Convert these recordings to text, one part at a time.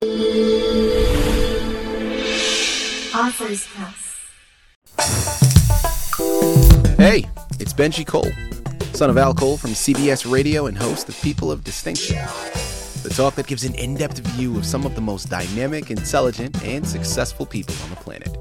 Authors Press. Hey, it's Benji Cole, son of Al Cole from CBS Radio and host of People of Distinction, the talk that gives an in-depth view of some of the most dynamic, intelligent, and successful people on the planet.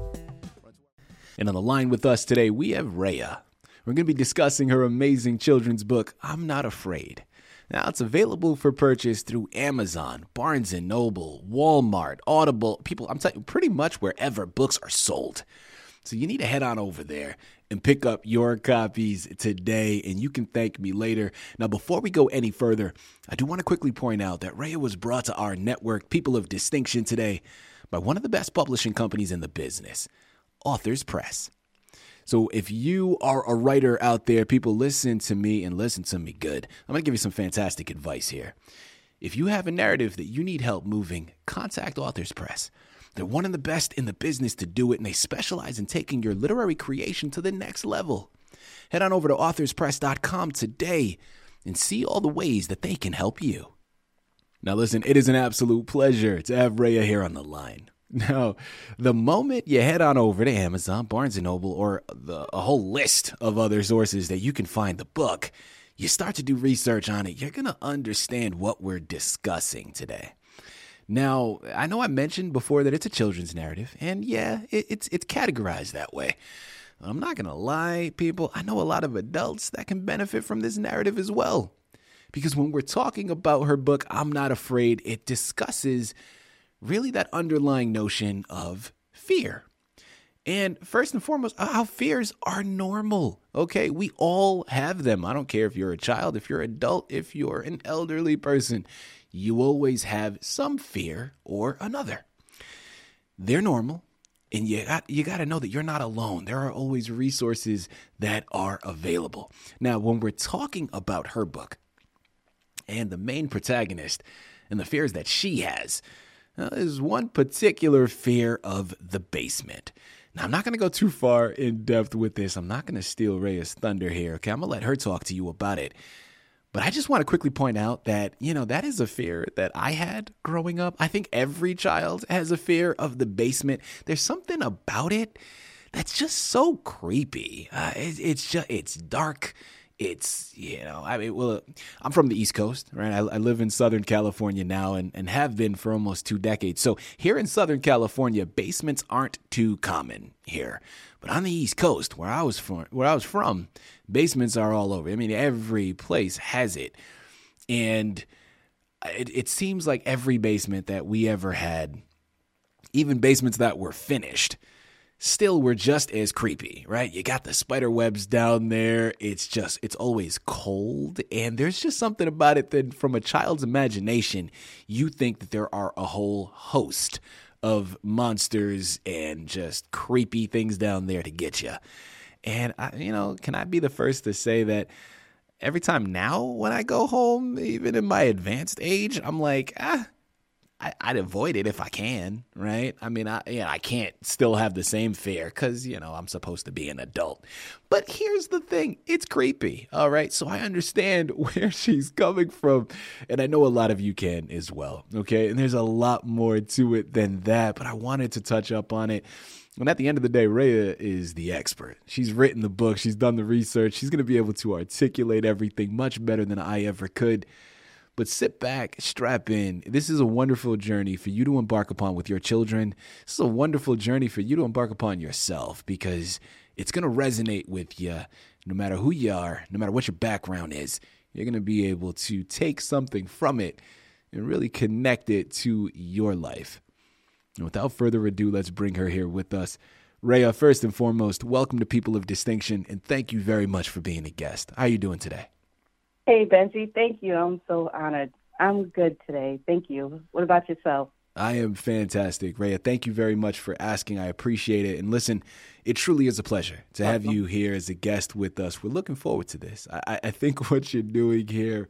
And on the line with us today, we have Raya. We're going to be discussing her amazing children's book, I'm Not Afraid. Now, it's available for purchase through Amazon, Barnes & Noble, Walmart, Audible, I'm telling you, pretty much wherever books are sold. So you need to head on over there and pick up your copies today, and you can thank me later. Now, before we go any further, I do want to quickly point out that Raya was brought to our network, People of Distinction, today by one of the best publishing companies in the business, Authors Press. So if you are a writer out there, people, listen to me and listen to me good. I'm going to give you some fantastic advice here. If you have a narrative that you need help moving, contact Authors Press. They're one of the best in the business to do it, and they specialize in taking your literary creation to the next level. Head on over to authorspress.com today and see all the ways that they can help you. Now listen, it is an absolute pleasure to have Raya here on the line. Now, the moment you head on over to Amazon, Barnes & Noble, or a whole list of other sources that you can find the book, you start to do research on it, you're going to understand what we're discussing today. Now, I know I mentioned before that it's a children's narrative, and yeah, it's categorized that way. I'm not going to lie, people, I know a lot of adults that can benefit from this narrative as well. Because when we're talking about her book, I'm Not Afraid, it discusses really that underlying notion of fear. And first and foremost, how fears are normal, okay? We all have them. I don't care if you're a child, if you're an adult, if you're an elderly person. You always have some fear or another. They're normal, and you got to know that you're not alone. There are always resources that are available. Now, when we're talking about her book and the main protagonist and the fears that she has, there's one particular fear of the basement. Now, I'm not going to go too far in depth with this. I'm not going to steal Raya's thunder here, okay? I'm going to let her talk to you about it. But I just want to quickly point out that, that is a fear that I had growing up. I think every child has a fear of the basement. There's something about it that's just so creepy. It's dark. It's, I'm from the East Coast, right? I live in Southern California now and have been for almost 2 decades. So here in Southern California, basements aren't too common here. But on the East Coast, where I was from, basements are all over. I mean, every place has it. And it seems like every basement that we ever had, even basements that were finished, still were just as creepy, right? You got the spider webs down there. It's always cold. And there's just something about it that from a child's imagination, you think that there are a whole host of monsters and just creepy things down there to get you. And, can I be the first to say that every time now when I go home, even in my advanced age, I'm like, I'd avoid it if I can, right? I mean, I can't still have the same fear because, I'm supposed to be an adult. But here's the thing. It's creepy, all right? So I understand where she's coming from, and I know a lot of you can as well, okay? And there's a lot more to it than that, but I wanted to touch up on it. And at the end of the day, Raya is the expert. She's written the book. She's done the research. She's going to be able to articulate everything much better than I ever could. But sit back, strap in. This is a wonderful journey for you to embark upon with your children. This is a wonderful journey for you to embark upon yourself because it's going to resonate with you no matter who you are, no matter what your background is. You're going to be able to take something from it and really connect it to your life. And without further ado, let's bring her here with us. Raya, first and foremost, welcome to People of Distinction, and thank you very much for being a guest. How are you doing today? Hey, Benji. Thank you. I'm so honored. I'm good today. Thank you. What about yourself? I am fantastic, Raya. Thank you very much for asking. I appreciate it. And listen, it truly is a pleasure to have you here as a guest with us. We're looking forward to this. I think what you're doing here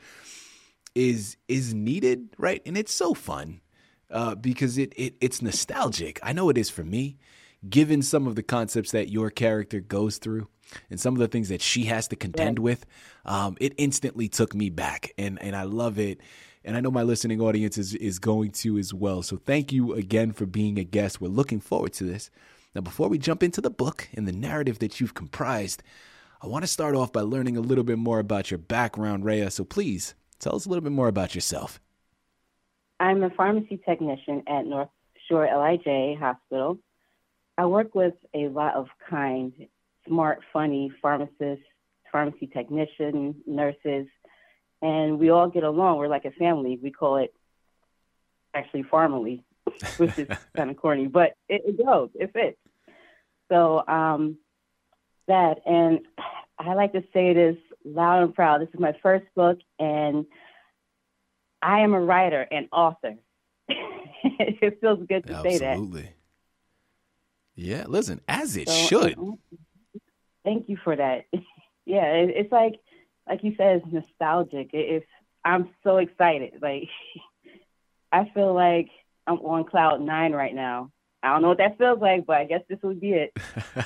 is needed, right? And it's so fun because it's nostalgic. I know it is for me, given some of the concepts that your character goes through and some of the things that she has to contend with. It instantly took me back, and I love it. And I know my listening audience is going to as well. So thank you again for being a guest. We're looking forward to this. Now, before we jump into the book and the narrative that you've comprised, I want to start off by learning a little bit more about your background, Rhea. So please tell us a little bit more about yourself. I'm a pharmacy technician at North Shore LIJ Hospital. I work with a lot of kind, smart, funny pharmacists, pharmacy technicians, nurses, and we all get along. We're like a family. We call it actually Pharmally, which is kind of corny, but it goes, it fits. So that, and I like to say this loud and proud. This is my first book, and I am a writer and author. It feels good to say that. Absolutely. Yeah, listen, as it should. Thank you for that. Yeah, it's like you said, it's nostalgic. I'm so excited. Like, I feel like I'm on cloud 9 right now. I don't know what that feels like, but I guess this would be it.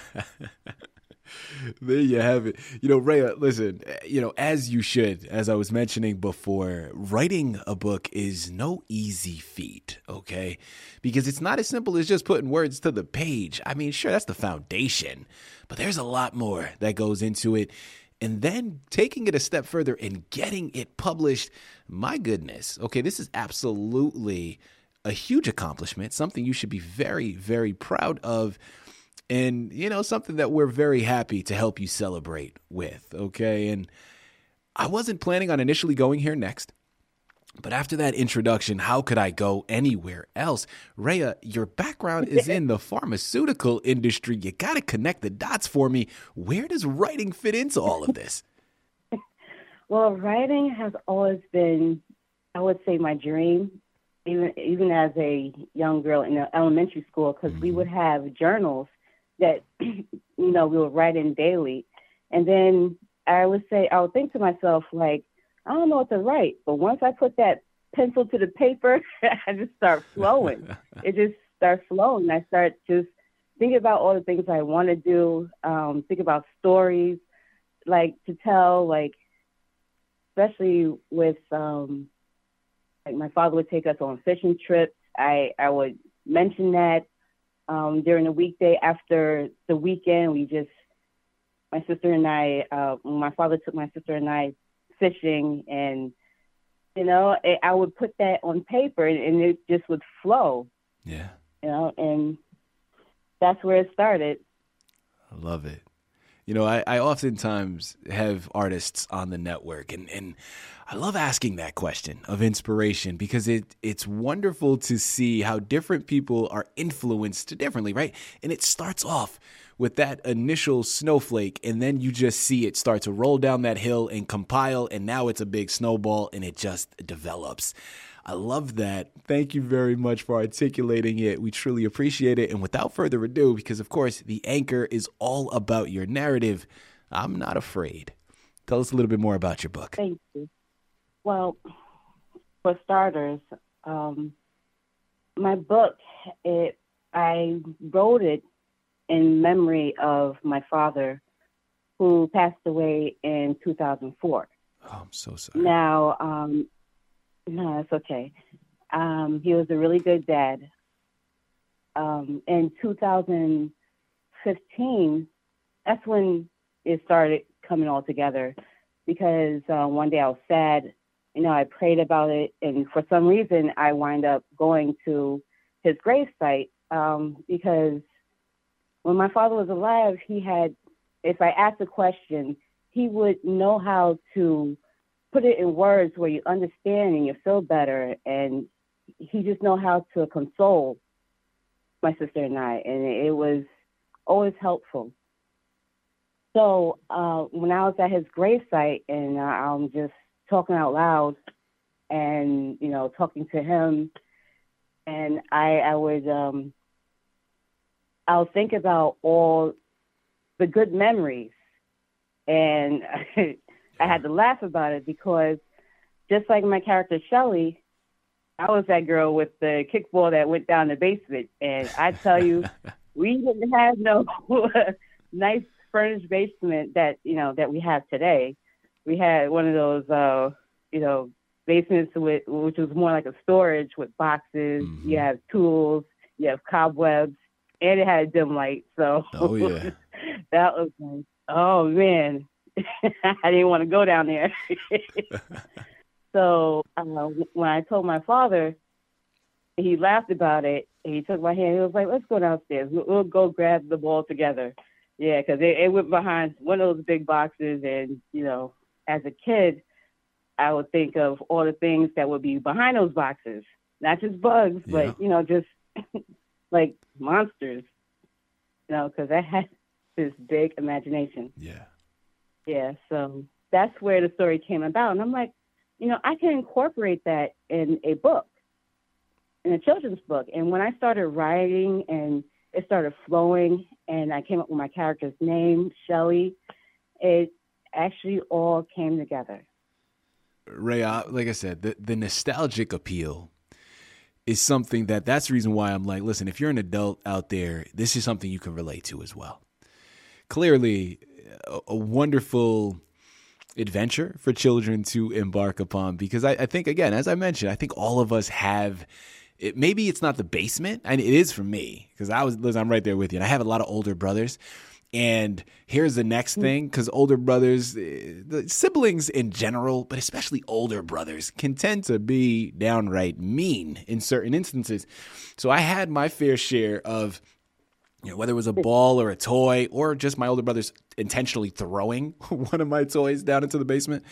There you have it. Rhea, listen, as you should, as I was mentioning before, writing a book is no easy feat, okay? Because it's not as simple as just putting words to the page. I mean, sure, that's the foundation, but there's a lot more that goes into it. And then taking it a step further and getting it published, my goodness, okay, this is absolutely a huge accomplishment, something you should be very, very proud of. And, something that we're very happy to help you celebrate with, okay? And I wasn't planning on initially going here next, but after that introduction, how could I go anywhere else? Rhea, your background is in the pharmaceutical industry. You got to connect the dots for me. Where does writing fit into all of this? Well, writing has always been, I would say, my dream, even as a young girl in elementary school, because we would have journals that, we would write in daily. And then I would think to myself, like, I don't know what to write. But once I put that pencil to the paper, I just start flowing. It just starts flowing. I start just thinking about all the things I want to do, think about stories, like to tell, like, especially with, like my father would take us on fishing trips. I would mention that. During the weekday after the weekend, my sister and I, my father took my sister and I fishing, and, I would put that on paper and it just would flow. Yeah. And that's where it started. I love it. I oftentimes have artists on the network, and I love asking that question of inspiration because it's wonderful to see how different people are influenced differently, right? And it starts off with that initial snowflake, and then you just see it start to roll down that hill and compile, and now it's a big snowball, and it just develops. I love that. Thank you very much for articulating it. We truly appreciate it. And without further ado, because of course the anchor is all about your narrative, I'm not afraid. Tell us a little bit more about your book. Thank you. Well, for starters, my book, I wrote it in memory of my father, who passed away in 2004. Oh, I'm so sorry. Now, no, it's okay. He was a really good dad. In 2015, that's when it started coming all together, because one day I was sad. I prayed about it, and for some reason I wind up going to his gravesite because when my father was alive, if I asked a question, he would know how to put it in words where you understand and you feel better. And he just know how to console my sister and I. And it was always helpful. So when I was at his gravesite and I'm just talking out loud and, talking to him, and I would think about all the good memories. And I had to laugh about it because just like my character Shelly, I was that girl with the kickball that went down the basement. And I tell you, we didn't have no nice furnished basement that we have today. We had one of those, basements which was more like a storage with boxes. Mm-hmm. You have tools, you have cobwebs, and it had a dim light. So Oh, yeah. that was like, oh man, I didn't want to go down there. So when I told my father, he laughed about it. He took my hand. He was like, let's go downstairs. We'll go grab the ball together. Yeah, because it went behind one of those big boxes. And, you know, as a kid, I would think of all the things that would be behind those boxes. Not just bugs, but, you know, just like monsters. You know, because I had this big imagination. Yeah. Yeah, so that's where the story came about. And I'm like, you know, I can incorporate that in a book, in a children's book. And when I started writing and it started flowing and I came up with my character's name, Shelly, it actually all came together. Ray, like I said, the nostalgic appeal is something that's the reason why I'm like, listen, if you're an adult out there, this is something you can relate to as well. Clearly, a wonderful adventure for children to embark upon, because I think, again, as I mentioned, I think all of us have it. Maybe it's not the basement, and it is for me, because I'm right there with you, and I have a lot of older brothers. And here's the next thing, because older brothers, the siblings in general, but especially older brothers, can tend to be downright mean in certain instances. So I had my fair share of, you know, whether it was a ball or a toy or just my older brothers intentionally throwing one of my toys down into the basement.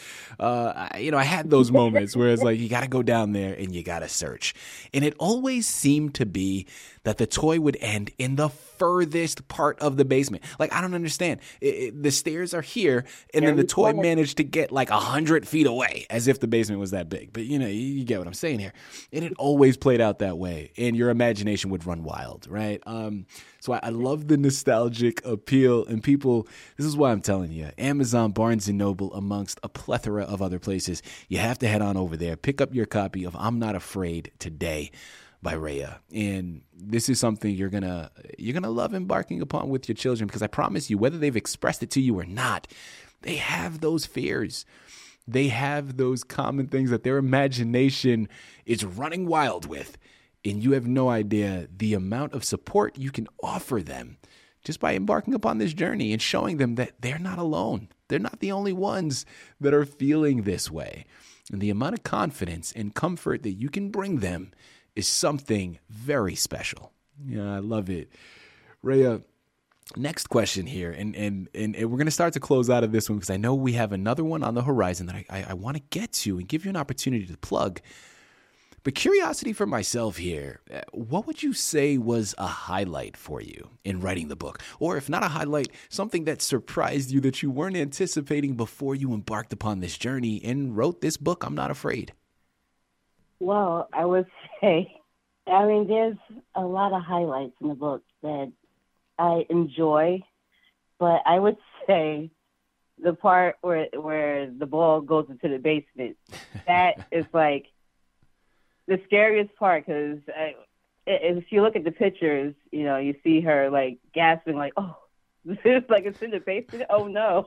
I had those moments where it's like, you got to go down there and you got to search. And it always seemed to be that the toy would end in the furthest part of the basement. Like, I don't understand. The stairs are here, and then the toy managed to get like 100 feet away, as if the basement was that big. But, you know, you get what I'm saying here. And it always played out that way, and your imagination would run wild, right? So I love the nostalgic appeal, and people, this is why I'm telling you, Amazon, Barnes & Noble, amongst a plethora of other places, you have to head on over there, pick up your copy of I'm Not Afraid today by Raya. And this is something you're gonna love embarking upon with your children, because I promise you, whether they've expressed it to you or not, they have those fears. They have those common things that their imagination is running wild with. And you have no idea the amount of support you can offer them just by embarking upon this journey and showing them that they're not alone. They're not the only ones that are feeling this way. And the amount of confidence and comfort that you can bring them is something very special. Yeah, I love it. Raya, next question here, and we're going to start to close out of this one, because I know we have another one on the horizon that I want to get to and give you an opportunity to plug. But curiosity for myself here, what would you say was a highlight for you in writing the book? Or if not a highlight, something that surprised you that you weren't anticipating before you embarked upon this journey and wrote this book, I'm Not Afraid? Well, I would say, I mean, there's a lot of highlights in the book that I enjoy, but I would say the part where the ball goes into the basement, that is like the scariest part, because if you look at the pictures, you know, you see her like gasping, like, oh, this is like it's in the basement. Oh no.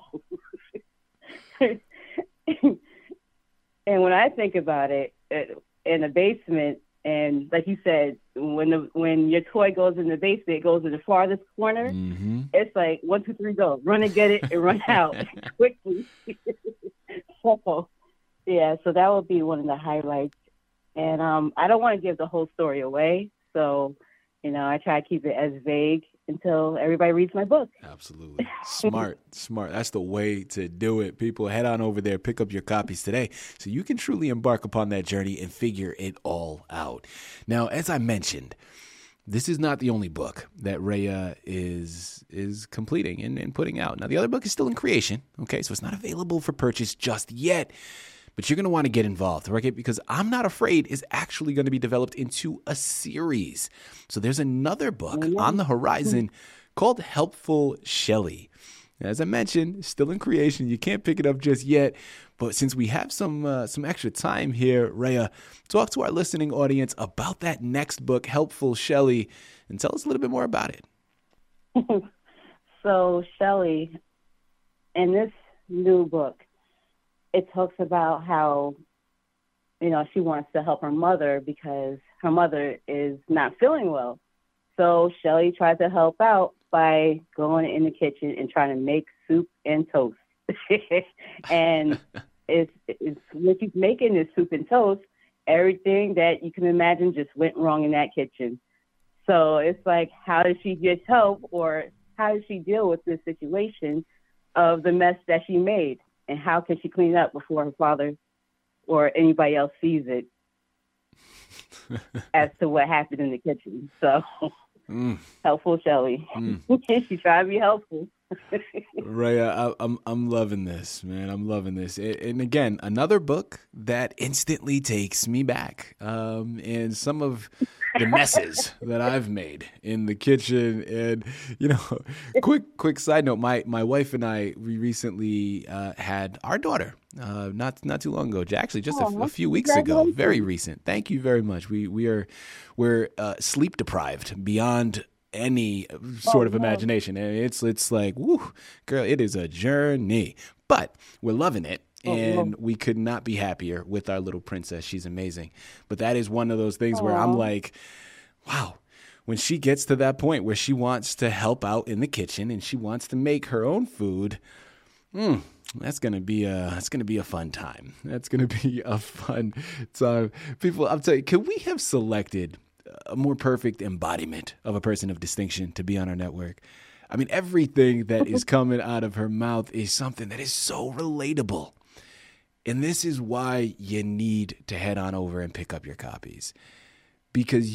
And when I think about it, in the basement, and like you said, when your toy goes in the basement, it goes to the farthest corner. Mm-hmm. It's like 1, 2, 3, go, run and get it and run out quickly. So, yeah, so that would be one of the highlights. And I don't want to give the whole story away, so you know, I try to keep it as vague until everybody reads my book. Absolutely. Smart. That's the way to do it. People, head on over there, pick up your copies today so you can truly embark upon that journey and figure it all out. Now, as I mentioned, this is not the only book that Raya is completing and putting out. Now, the other book is still in creation, okay? So it's not available for purchase just yet. But you're going to want to get involved, right? Because I'm Not Afraid is actually going to be developed into a series. So there's another book on the horizon called Helpful Shelly. As I mentioned, still in creation. You can't pick it up just yet. But since we have some extra time here, Raya, talk to our listening audience about that next book, Helpful Shelly, and tell us a little bit more about it. So Shelly, in this new book, it talks about how she wants to help her mother because her mother is not feeling well. So Shelly tried to help out by going in the kitchen and trying to make soup and toast. And it's when she's making this soup and toast, everything that you can imagine just went wrong in that kitchen. So it's like, how does she get help, or how does she deal with this situation of the mess that she made? And how can she clean it up before her father or anybody else sees it as to what happened in the kitchen? So helpful Shelly. She tried to be helpful. Rhea, I'm loving this, man. I'm loving this. And again, another book that instantly takes me back. And some of the messes that I've made in the kitchen. And, quick side note, my wife and I, we recently had our daughter not too long ago, actually just a few weeks ago. Very recent. Thank you very much. We're sleep deprived beyond any sort of imagination. And it's like, woo, girl, it is a journey. But we're loving it. And we could not be happier with our little princess. She's amazing. But that is one of those things where I'm like, wow, when she gets to that point where she wants to help out in the kitchen and she wants to make her own food, that's gonna be a fun time. That's gonna be a fun time. People, I'm telling you, could we have selected a more perfect embodiment of a person of distinction to be on our network? I mean, everything that is coming out of her mouth is something that is so relatable. And this is why you need to head on over and pick up your copies. Because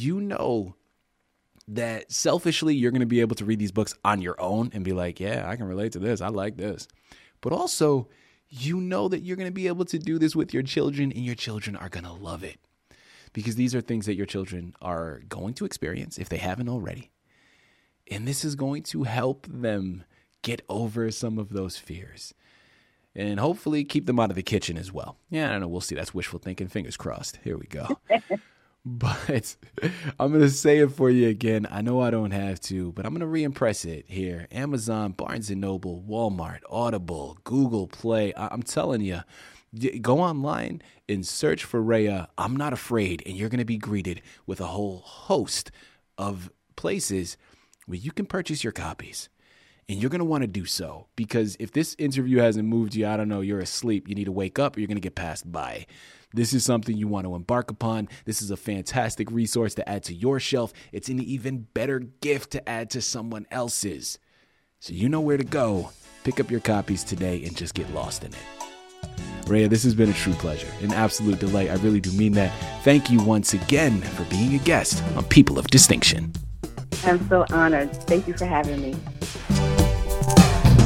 that selfishly, you're going to be able to read these books on your own and be like, yeah, I can relate to this. I like this. But also, that you're going to be able to do this with your children, and your children are going to love it. Because these are things that your children are going to experience if they haven't already. And this is going to help them get over some of those fears. And hopefully keep them out of the kitchen as well. Yeah, I don't know. We'll see. That's wishful thinking. Fingers crossed. Here we go. But I'm going to say it for you again. I know I don't have to, but I'm going to re-impress it here. Amazon, Barnes & Noble, Walmart, Audible, Google Play. I'm telling you, go online and search for Rhea, I'm Not Afraid, and you're going to be greeted with a whole host of places where you can purchase your copies. And you're going to want to do so, because if this interview hasn't moved you, I don't know, you're asleep, you need to wake up, or you're going to get passed by. This is something you want to embark upon. This is a fantastic resource to add to your shelf. It's an even better gift to add to someone else's. So you know where to go. Pick up your copies today and just get lost in it. Rhea, this has been a true pleasure, an absolute delight. I really do mean that. Thank you once again for being a guest on People of Distinction. I'm so honored. Thank you for having me.